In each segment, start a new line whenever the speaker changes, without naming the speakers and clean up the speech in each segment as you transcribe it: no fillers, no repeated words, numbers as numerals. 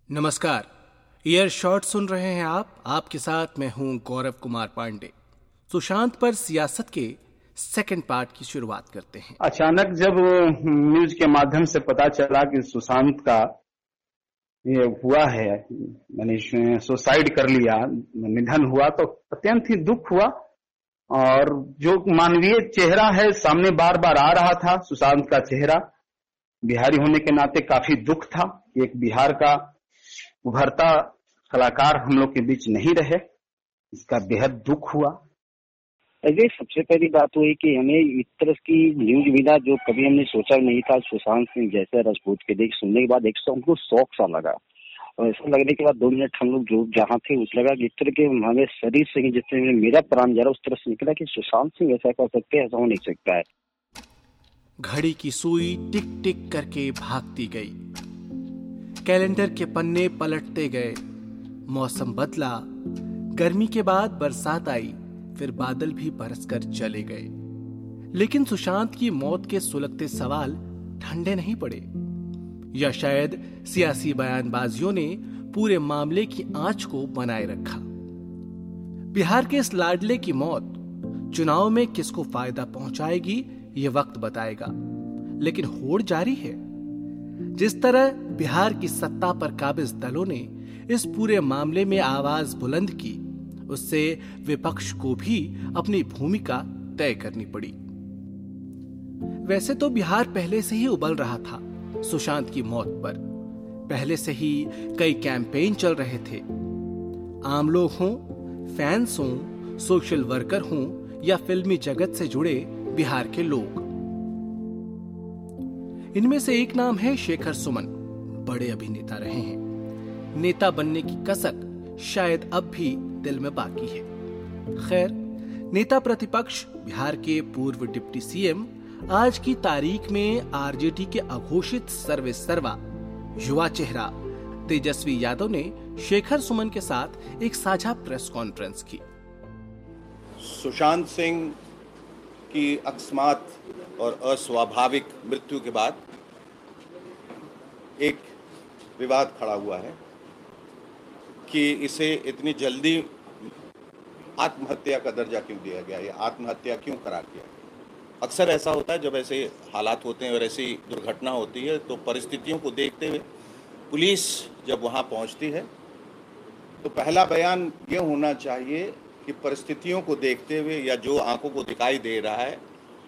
नमस्कार। Year shot सुन रहे हैं आप। आपके साथ मैं हूं गौरव कुमार पांडे। सुशांत पर सियासत के सेकंड पार्ट की शुरुआत करते हैं।
अचानक जब न्यूज के माध्यम से पता चला कि सुशांत का ये हुआ है, मैंने सुसाइड कर लिया, निधन हुआ, तो अत्यंत ही दुख हुआ। और जो मानवीय चेहरा है सामने बार बार आ रहा था, सुशांत का चेहरा, बिहारी होने के नाते काफी दुख था कि एक बिहार का उभरता कलाकार हम लोग के बीच नहीं रहे। इसका बेहद दुख हुआ।
अजय, सबसे पहली बात हुई कि हमें इस तरह की न्यूज मिला जो कभी हमने सोचा नहीं था। सुशांत सिंह जैसे राजपूत के देख सुनने के बाद एक हमको शौक सा लगा, और ऐसा लगने के बाद 2 मिनट हम लोग जो जहाँ थे उस लगा कि इस तरह के हमें शरीर से ही जितने में मेरा प्राण जा रहा उस तरह से निकला कि सुशांत सिंह ऐसा कर सकते हैं, ऐसा हो नहीं सकता है।
घड़ी की सुई टिक टिक करके भागती गई, कैलेंडर के पन्ने पलटते गए। मौसम बदला, गर्मी के बाद बरसात आई, फिर बादल भी बरसकर चले गए। लेकिन सुशांत की मौत के सुलगते सवाल ठंडे नहीं पड़े, या शायद सियासी बयानबाजियों ने पूरे मामले की आंच को बनाए रखा। बिहार के इस लाडले की मौत चुनाव में किसको फायदा पहुंचाएगी ये वक्त बताएगा, लेकिन होड़ जारी है। जिस तरह बिहार की सत्ता पर काबिज दलों ने इस पूरे मामले में आवाज बुलंद की, उससे विपक्ष को भी अपनी भूमिका तय करनी पड़ी। वैसे तो बिहार पहले से ही उबल रहा था सुशांत की मौत पर। पहले से ही कई कैंपेन चल रहे थे। आम लोग हों, फैंस हों, सोशल वर्कर हों या फिल्मी जगत से जुड़े बिहार के लोग। इनमें से एक नाम है शेखर सुमन। बड़े अभिनेता रहे हैं। नेता बनने की कसक शायद अब भी दिल में बाकी है। खैर, नेता प्रतिपक्ष बिहार के पूर्व डिप्टी सीएम आज की तारीख में आरजेडी के अघोषित सर्वे सर्वा युवा चेहरा तेजस्वी यादव ने शेखर सुमन के साथ एक साझा प्रेस कॉन्फ्रेंस की।
सुशांत सिंह की अकस्मात और अस्वाभाविक मृत्यु के बाद एक विवाद खड़ा हुआ है कि इसे इतनी जल्दी आत्महत्या का दर्जा क्यों दिया गया, या आत्महत्या क्यों करार दिया गया। अक्सर ऐसा होता है जब ऐसे हालात होते हैं और ऐसी दुर्घटना होती है, तो परिस्थितियों को देखते हुए पुलिस जब वहाँ पहुँचती है तो पहला बयान ये होना चाहिए कि परिस्थितियों को देखते हुए या जो आंखों को दिखाई दे रहा है,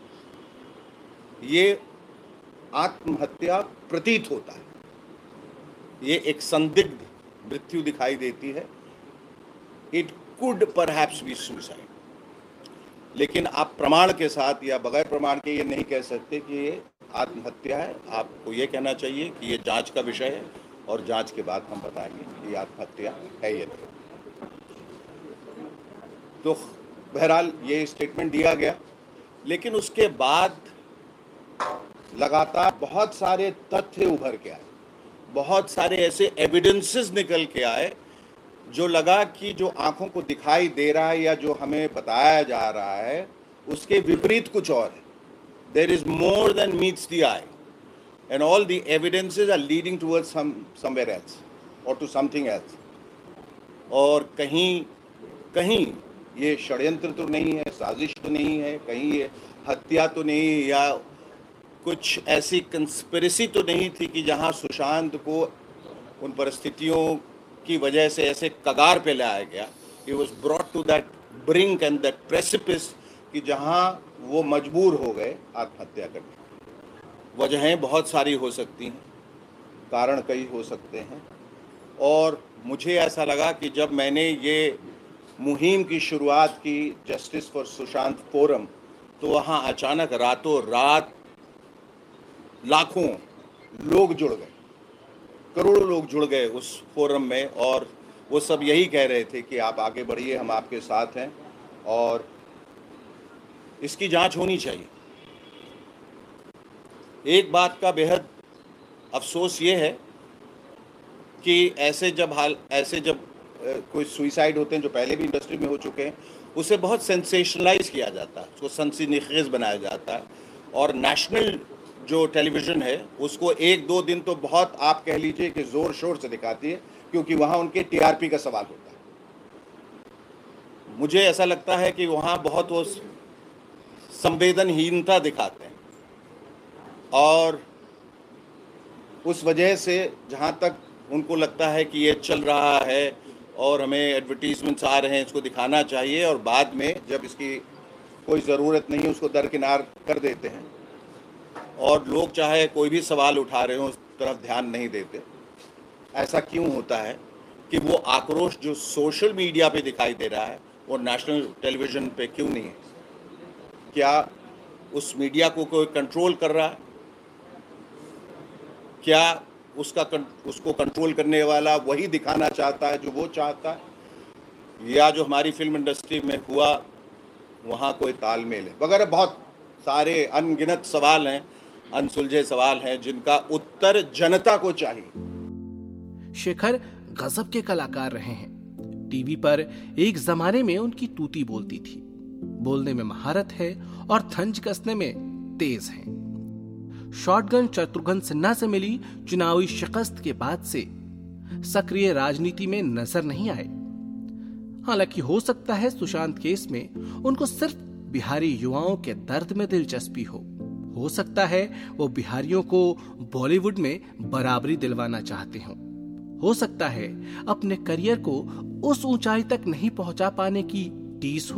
ये आत्महत्या प्रतीत होता है, ये एक संदिग्ध मृत्यु दिखाई देती है। It could perhaps be suicide. लेकिन आप प्रमाण के साथ या बगैर प्रमाण के ये नहीं कह सकते कि ये आत्महत्या है। आपको ये कहना चाहिए कि ये जांच का विषय है और जांच के बाद हम बताएंगे कि आत्महत्या है या नहीं। तो बहरहाल ये स्टेटमेंट दिया गया, लेकिन उसके बाद लगातार बहुत सारे तथ्य उभर के आए, बहुत सारे ऐसे एविडेंसेस निकल के आए जो लगा कि जो आंखों को दिखाई दे रहा है या जो हमें बताया जा रहा है उसके विपरीत कुछ और है। There is more than meets the eye, and all the evidences are leading towards somewhere else और टू समथिंग एल्स। और कहीं कहीं ये षड्यंत्र तो नहीं है, साजिश तो नहीं है, कहीं ये हत्या तो नहीं, या कुछ ऐसी कंस्पिरेसी तो नहीं थी कि जहां सुशांत को उन परिस्थितियों की वजह से ऐसे कगार पे लाया गया, he was brought to that brink and that precipice कि जहां वो मजबूर हो गए आत्महत्या करने। वजहें बहुत सारी हो सकती हैं, कारण कई हो सकते हैं। और मुझे ऐसा लगा कि जब मैंने ये मुहिम की शुरुआत की जस्टिस फॉर सुशांत फोरम, तो वहाँ अचानक रातों रात लाखों लोग जुड़ गए, करोड़ों लोग जुड़ गए उस फोरम में, और वो सब यही कह रहे थे कि आप आगे बढ़िए, हम आपके साथ हैं और इसकी जांच होनी चाहिए। एक बात का बेहद अफसोस ये है कि ऐसे जब कोई सुइसाइड होते हैं जो पहले भी इंडस्ट्री में हो चुके हैं, उसे बहुत सेंसेशनलाइज किया जाता है, उसको सनसनीखेज बनाया जाता है, और नेशनल जो टेलीविज़न है उसको 1-2 दिन तो बहुत आप कह लीजिए कि ज़ोर-शोर से दिखाती है, क्योंकि वहाँ उनके टीआरपी का सवाल होता है। मुझे ऐसा लगता है कि वहाँ बहुत वो संवेदनहीनता दिखाते हैं, और उस वजह से जहाँ तक उनको लगता है कि ये चल रहा है और हमें एडवर्टीजमेंट्स आ रहे हैं, इसको दिखाना चाहिए, और बाद में जब इसकी कोई ज़रूरत नहीं है उसको दरकिनार कर देते हैं, और लोग चाहे कोई भी सवाल उठा रहे हो उस तरफ ध्यान नहीं देते। ऐसा क्यों होता है कि वो आक्रोश जो सोशल मीडिया पे दिखाई दे रहा है वो नेशनल टेलीविज़न पे क्यों नहीं है? क्या उस मीडिया को कोई कंट्रोल कर रहा है? क्या उसको कंट्रोल करने वाला वही दिखाना चाहता है जो वो चाहता है, या जो हमारी फिल्म इंडस्ट्री में हुआ वहाँ कोई तालमेल है? वगैरह बहुत सारे अनगिनत सवाल हैं, अनसुलझे सवाल हैं जिनका उत्तर जनता को चाहिए।
शेखर गजब के कलाकार रहे हैं। टीवी पर एक जमाने में उनकी तूती बोलती थी, बोलने में महारत है और थंज कसने में तेज है। शॉटगन शत्रुघ्न सिन्हा से मिली चुनावी शिकस्त के बाद से सक्रिय राजनीति में नजर नहीं आए। हालांकि हो सकता है सुशांत केस में उनको सिर्फ बिहारी युवाओं के दर्द में दिलचस्पी हो सकता है वो बिहारियों को बॉलीवुड में बराबरी दिलवाना चाहते हो सकता है अपने करियर को उस ऊंचाई तक नहीं पहुंचा पाने की टीस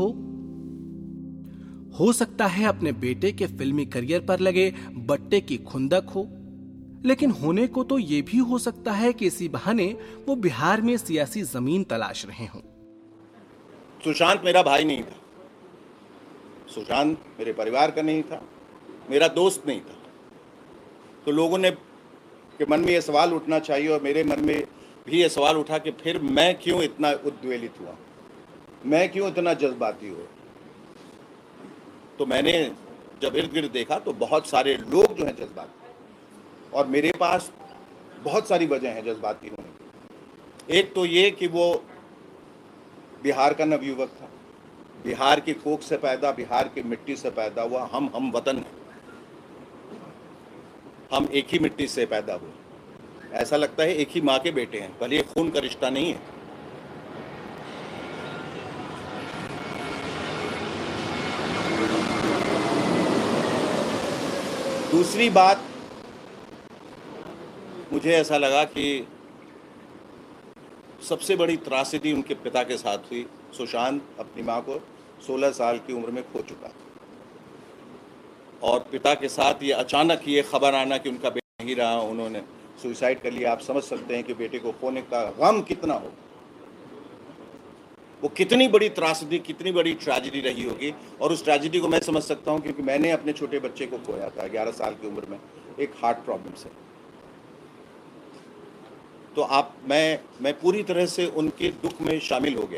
हो सकता है अपने बेटे के फिल्मी करियर पर लगे बट्टे की खुंदक हो, लेकिन होने को तो ये भी हो सकता है कि इसी बहाने वो बिहार में सियासी जमीन तलाश रहे हों।
सुशांत मेरा भाई नहीं था, सुशांत मेरे परिवार का नहीं था, मेरा दोस्त नहीं था। तो लोगों ने के मन में ये सवाल उठना चाहिए, और मेरे मन में भी ये सवाल उठा कि फिर मैं क्यों इतना उद्वेलित हुआ, मैं क्यों इतना जज्बाती हुआ। तो मैंने जब इर्द गिर्द देखा तो बहुत सारे लोग जो हैं जज्बाती, और मेरे पास बहुत सारी वजह हैं जज्बाती होने की। एक तो ये कि वो बिहार का नवयुवक था, बिहार की कोख से पैदा, बिहार की मिट्टी से पैदा हुआ। हम वतन हैं, हम एक ही मिट्टी से पैदा हुए। ऐसा लगता है एक ही माँ के बेटे हैं, भले ये खून का रिश्ता नहीं है। दूसरी बात, मुझे ऐसा लगा कि सबसे बड़ी त्रासदी उनके पिता के साथ हुई। सुशांत अपनी माँ को 16 साल की उम्र में खो चुका था, और पिता के साथ ये अचानक ये खबर आना कि उनका बेटा नहीं रहा, उन्होंने सुसाइड कर लिया। आप समझ सकते हैं कि बेटे को खोने का गम कितना हो, वो कितनी बड़ी त्रासदी, कितनी बड़ी ट्रेजेडी रही होगी। और उस ट्रेजेडी को मैं समझ सकता हूँ, क्योंकि मैंने अपने छोटे बच्चे को खोया था 11 साल की उम्र में एक हार्ट प्रॉब्लम से। तो मैं पूरी तरह से उनके दुख में शामिल हो गया।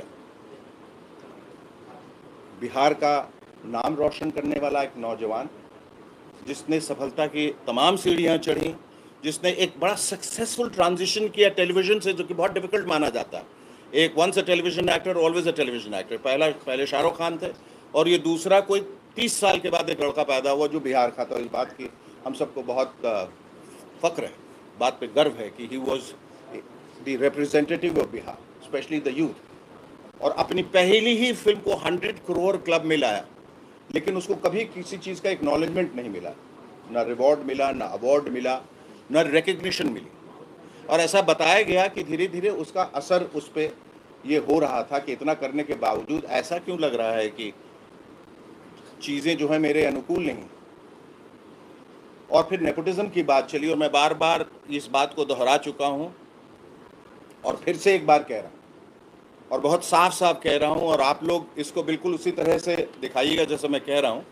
बिहार का नाम रोशन करने वाला एक नौजवान, जिसने सफलता की तमाम सीढ़ियां चढ़ी, जिसने एक बड़ा सक्सेसफुल ट्रांजिशन किया टेलीविजन से, जो कि बहुत डिफिकल्ट माना जाता है। एक once a television actor always a television actor. पहले शाहरुख खान थे, और ये दूसरा कोई 30 साल के बाद एक लड़का पैदा हुआ जो बिहार का था। इस बात की हम सबको बहुत फख्र है, बात पे गर्व है कि he was the representative of Bihar, specially the youth. और अपनी पहली ही फिल्म को 100 करोड़ क्लब में लाया, लेकिन उसको कभी किसी चीज़ का एक्नॉलेजमेंट नहीं मिला, ना रिवॉर्ड मिला, ना अवार्ड मिला, ना रिकग्निशन मिली। और ऐसा बताया गया कि धीरे धीरे उसका असर उस पर ये हो रहा था कि इतना करने के बावजूद ऐसा क्यों लग रहा है कि चीज़ें जो है मेरे अनुकूल नहीं। और फिर नेपोटिज्म की बात चली, और मैं बार बार इस बात को दोहरा चुका हूँ, और फिर से एक बार कह रहा हूँ, और बहुत साफ साफ कह रहा हूँ, और आप लोग इसको बिल्कुल उसी तरह से दिखाइएगा जैसे मैं कह रहा हूँ।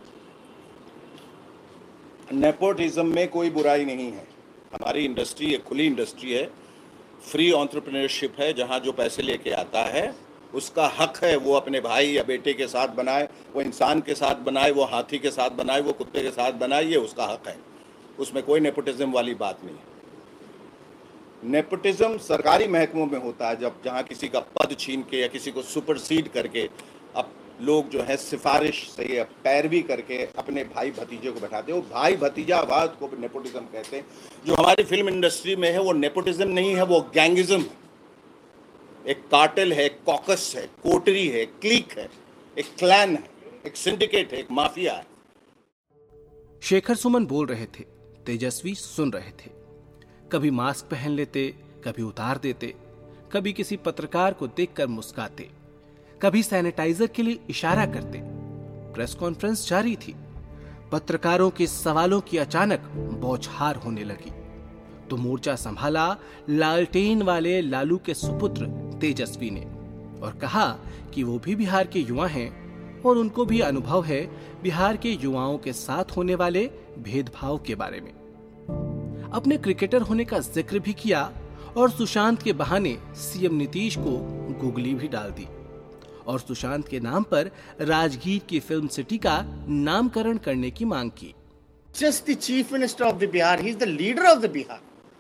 नेपोटिज्म में कोई बुराई नहीं है। हमारी इंडस्ट्री एक खुली इंडस्ट्री है, फ्री एंटरप्रेन्योरशिप है, जहाँ जो पैसे लेके आता है उसका हक है वो अपने भाई या बेटे के साथ बनाए, वो इंसान के साथ बनाए, वो हाथी के साथ बनाए, वो कुत्ते के साथ बनाए, ये उसका हक है। उसमें कोई नेपोटिज्म वाली बात नहीं है। नेपोटिज्म सरकारी महकमों में होता है, जब जहाँ किसी का पद छीन के या किसी को सुपरसीड करके अब लोग जो है सिफारिश से या पैरवी करके अपने भाई भतीजे को बैठाते हैं। वो भाई भतीजावाद को नेपोटिज्म कहते हैं। जो हमारी फिल्म इंडस्ट्री में है वो नेपोटिज्म नहीं है, वो गैंगिज्म है। एक कार्टेल है, एक कॉकस है, कोटरी है, क्लीक है, एक क्लैन है, एक सिंडिकेट है, एक माफिया है।
शेखर सुमन बोल रहे थे, तेजस्वी सुन रहे थे। कभी मास्क पहन लेते, कभी उतार देते, कभी किसी पत्रकार को देखकर मुस्काते, कभी सैनिटाइजर के लिए इशारा करते। प्रेस कॉन्फ्रेंस जारी थी। पत्रकारों के सवालों की अचानक बौछार होने लगी तो मोर्चा संभाला लालटेन वाले लालू के सुपुत्र तेजस्वी ने और कहा कि वो भी बिहार के युवा हैं और उनको भी अनुभव है बिहार के युवाओं के साथ होने वाले भेदभाव के बारे में। अपने क्रिकेटर होने का जिक्र भी किया और सुशांत के बहाने सीएम नीतीश को गुगली भी डाल दी और सुशांत के नाम पर राजगीर की फिल्म सिटी का नामकरण करने की मांग की।
Just the chief minister of the Bihar, he is the leader of the Bihar.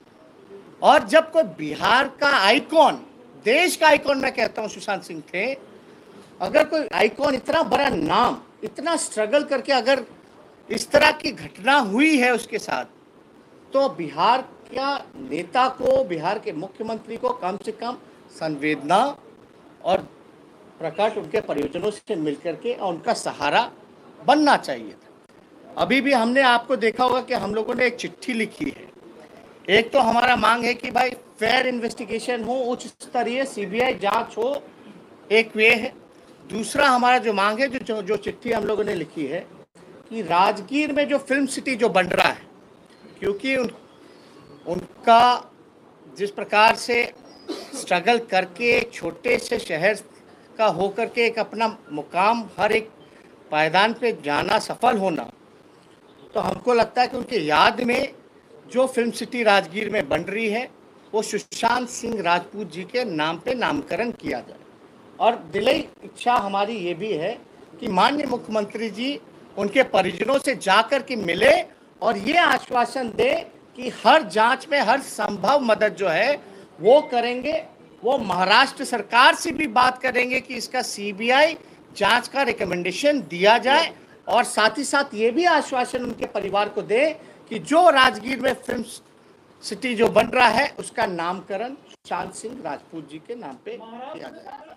और जब कोई बिहार का आइकॉन, देश का आइकॉन मैं कहता हूं सुशांत सिंह थे, अगर कोई आइकॉन इतना बड़ा नाम, इतना स्ट्रगल करके अगर इस तरह की घटना हुई है उसके साथ, तो बिहार का नेता को, बिहार के मुख्यमंत्री को कम से कम संवेदना और प्रकट उनके परिजनों से मिलकर के और उनका सहारा बनना चाहिए था। अभी भी हमने आपको देखा होगा कि हम लोगों ने एक चिट्ठी लिखी है। एक तो हमारा मांग है कि भाई फेयर इन्वेस्टिगेशन हो, उच्च स्तरीय सीबीआई जांच हो, एक वे है। दूसरा हमारा जो मांग है, जो चिट्ठी हम लोगों ने लिखी है कि राजगीर में जो फिल्म सिटी जो बन रहा है, क्योंकि उनका जिस प्रकार से स्ट्रगल करके एक छोटे से शहर का होकर के एक अपना मुकाम हर एक पायदान पे जाना, सफल होना, तो हमको लगता है कि उनके याद में जो फिल्म सिटी राजगीर में बन रही है वो सुशांत सिंह राजपूत जी के नाम पे नामकरण किया जाए। और दिली इच्छा हमारी ये भी है कि माननीय मुख्यमंत्री जी उनके परिजनों से जाकर के मिले और ये आश्वासन दे कि हर जांच में हर संभव मदद जो है वो करेंगे। वो महाराष्ट्र सरकार से भी बात करेंगे कि इसका सीबीआई जांच का रिकमेंडेशन दिया जाए और साथ ही साथ ये भी आश्वासन उनके परिवार को दे कि जो राजगीर में फिल्म सिटी जो बन रहा है उसका नामकरण सुशांत सिंह राजपूत जी के नाम पे किया जाए।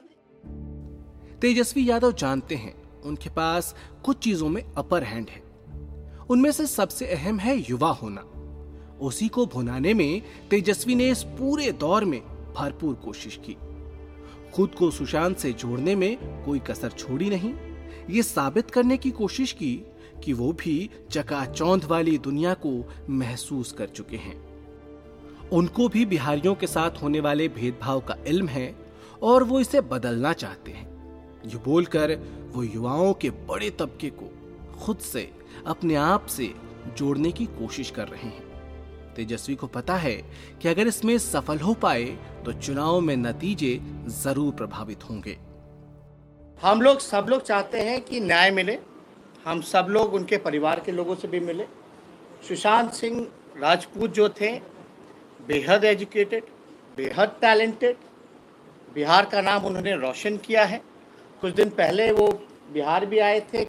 तेजस्वी यादव जानते हैं उनके पास कुछ चीजों में अपर हैंड है। उनमें से सबसे अहम है युवा होना। उसी को भुनाने में तेजस्वी ने इस पूरे दौर में भरपूर कोशिश की। खुद को सुशांत से जोड़ने में कोई कसर छोड़ी नहीं। ये साबित करने की कोशिश की कि वो भी चकाचौंध वाली दुनिया को महसूस कर चुके हैं। उनको भी बिहारियों के साथ होने वाले भेदभाव का इल्म है और वो इसे बदलना चाहते हैं। ये बोलकर वो युवाओं के बड़े तबके को खुद से, अपने आप से जोड़ने की कोशिश कर रहे हैं। तेजस्वी को पता है कि अगर इसमें सफल हो पाए तो चुनाव में नतीजे जरूर प्रभावित होंगे।
हम लोग सब लोग चाहते हैं कि न्याय मिले। हम सब लोग उनके परिवार के लोगों से भी मिले। सुशांत सिंह राजपूत जो थे, बेहद एजुकेटेड, बेहद टैलेंटेड, बिहार का नाम उन्होंने रोशन किया है। कुछ दिन पहले वो बिहार भी आए थे।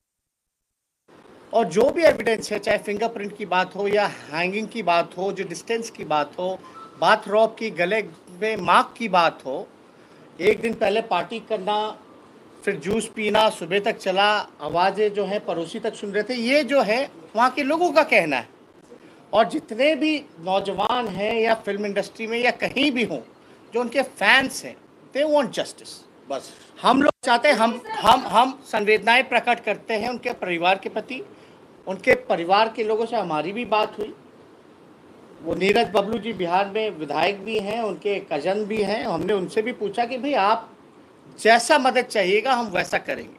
और जो भी एविडेंस है, चाहे फिंगरप्रिंट की बात हो या हैंगिंग की बात हो, जो डिस्टेंस की बात हो, बाथ रॉब की, गले में मार्क की बात हो, एक दिन पहले पार्टी करना, फिर जूस पीना, सुबह तक चला, आवाज़ें जो हैं पड़ोसी तक सुन रहे थे, ये जो है वहाँ के लोगों का कहना है। और जितने भी नौजवान हैं या फिल्म इंडस्ट्री में या कहीं भी हों जो उनके फैंस हैं, दे वांट जस्टिस। बस हम लोग चाहते हैं, हम संवेदनाएं प्रकट करते हैं उनके परिवार के प्रति। उनके परिवार के लोगों से हमारी भी बात हुई। वो नीरज बबलू जी बिहार में विधायक भी हैं, उनके कजन भी हैं। हमने उनसे भी पूछा कि भाई आप जैसा मदद चाहिएगा हम वैसा करेंगे,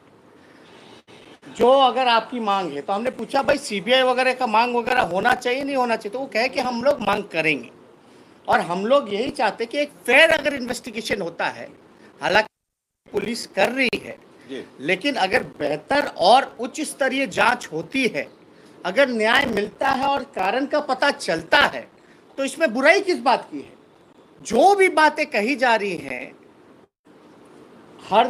जो अगर आपकी मांग है। तो हमने पूछा भाई सीबीआई वगैरह का मांग वगैरह होना चाहिए, नहीं होना चाहिए? तो वो कहे कि हम लोग मांग करेंगे। और हम लोग यही चाहते कि एक फेयर अगर इन्वेस्टिगेशन होता है, हालांकि पुलिस कर रही है, लेकिन अगर बेहतर और उच्च स्तरीय जांच होती है, अगर न्याय मिलता है और कारण का पता चलता है, तो इसमें बुराई किस बात की है? जो भी बातें कही जा रही हैं, हर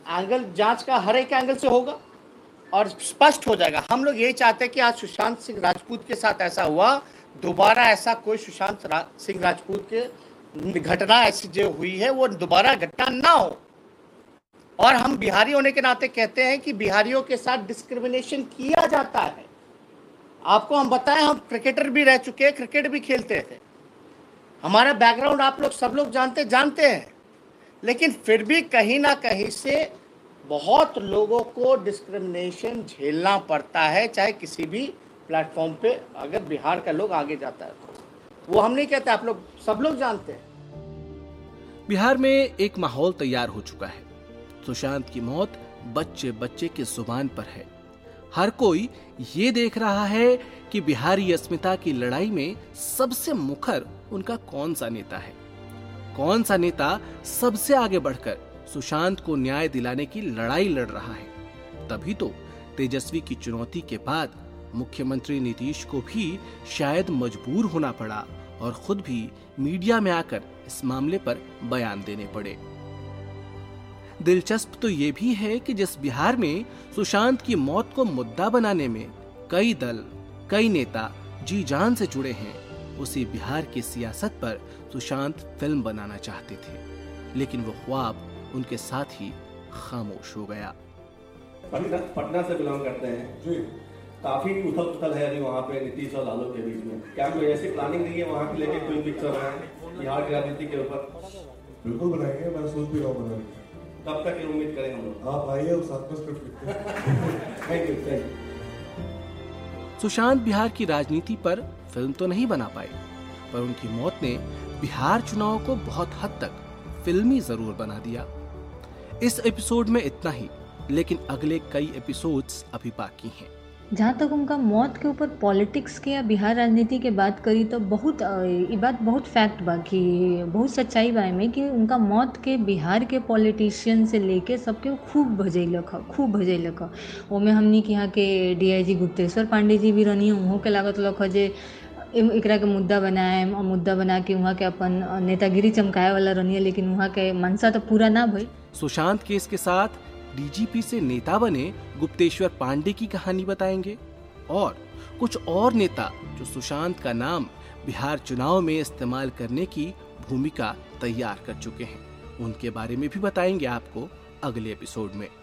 एंगल जांच का हर एक एंगल से होगा और स्पष्ट हो जाएगा। हम लोग यही चाहते हैं कि आज सुशांत सिंह राजपूत के साथ ऐसा हुआ, दोबारा ऐसा कोई सुशांत सिंह राजपूत के घटना ऐसी जो हुई है वो दोबारा घटना ना हो। और हम बिहारी होने के नाते कहते हैं कि बिहारियों के साथ डिस्क्रिमिनेशन किया जाता है। आपको हम बताएं, हम क्रिकेटर भी रह चुके हैं, क्रिकेट भी खेलते थे, हमारा बैकग्राउंड आप लोग सब लोग जानते हैं, लेकिन फिर भी कहीं ना कहीं से बहुत लोगों को डिस्क्रिमिनेशन झेलना पड़ता है, चाहे किसी भी प्लेटफॉर्म पे अगर बिहार का लोग आगे जाता है तो। वो हम नहीं कहते, आप लोग सब लोग जानते हैं।
बिहार में एक माहौल तैयार हो चुका है। सुशांत की मौत बच्चे बच्चे की जुबान पर है। हर कोई ये देख रहा है कि बिहारी अस्मिता की लड़ाई में सबसे मुखर उनका कौन सा नेता है, कौन सा नेता सबसे आगे बढ़कर सुशांत को न्याय दिलाने की लड़ाई लड़ रहा है। तभी तो तेजस्वी की चुनौती के बाद मुख्यमंत्री नीतीश को भी शायद मजबूर होना पड़ा और खुद भी मीडिया में आकर इस मामले पर बयान देने पड़े। दिलचस्प तो ये भी है कि जिस बिहार में सुशांत की मौत को मुद्दा बनाने में कई दल, कई नेता जी जान से जुड़े हैं, उसी बिहार की सियासत पर सुशांत फिल्म बनाना चाहते थे, लेकिन वो ख्वाब उनके साथ ही खामोश हो गया।
पटना से बिलोंग करते हैं जी। काफी उथल पुथल है अभी वहाँ पे नीतीश और लालू के बीच में। क्या कोई ऐसी प्लानिंग नहीं है वहाँ की लेके कोई पिक्चर है बिहार की राजनीति के ऊपर?
बिल्कुल बनाएंगे, मैं सोच भी रहा हूँ बनाने।
कब तक उम्मीद करें हम लोग?
आप आइए और साथ में स्क्रिप्ट लिखते हैं।
Thank you.
सुशांत बिहार की राजनीति पर फिल्म तो नहीं बना पाए, पर उनकी मौत ने बिहार चुनाव को बहुत हद तक फिल्मी जरूर बना दिया। इस एपिसोड में इतना ही, लेकिन अगले कई एपिसोड्स अभी बाकी हैं।
जहाँ तक उनका मौत के ऊपर पॉलिटिक्स के या बिहार राजनीति के बात करी तो बहुत ये बात बहुत फैक्ट बा कि बहुत सच्चाई बा में कि उनका मौत के बिहार के पॉलिटिशियन से लेके सबके खूब भजैलक। ओमे हमनी के यहाँ के DIG गुप्तेश्वर पांडे जी भी रहनी, उहों के लागत लख जे एकरा के मुद्दा बनाए और मुद्दा बना के वहाँ के अपन नेतागिरी चमकाए वाला रहनी, लेकिन वहाँ के मनसा तो पूरा ना भई।
सुशांत केस के साथ DGP से नेता बने गुप्तेश्वर पांडे की कहानी बताएंगे और कुछ और नेता जो सुशांत का नाम बिहार चुनाव में इस्तेमाल करने की भूमिका तैयार कर चुके हैं, उनके बारे में भी बताएंगे आपको अगले एपिसोड में।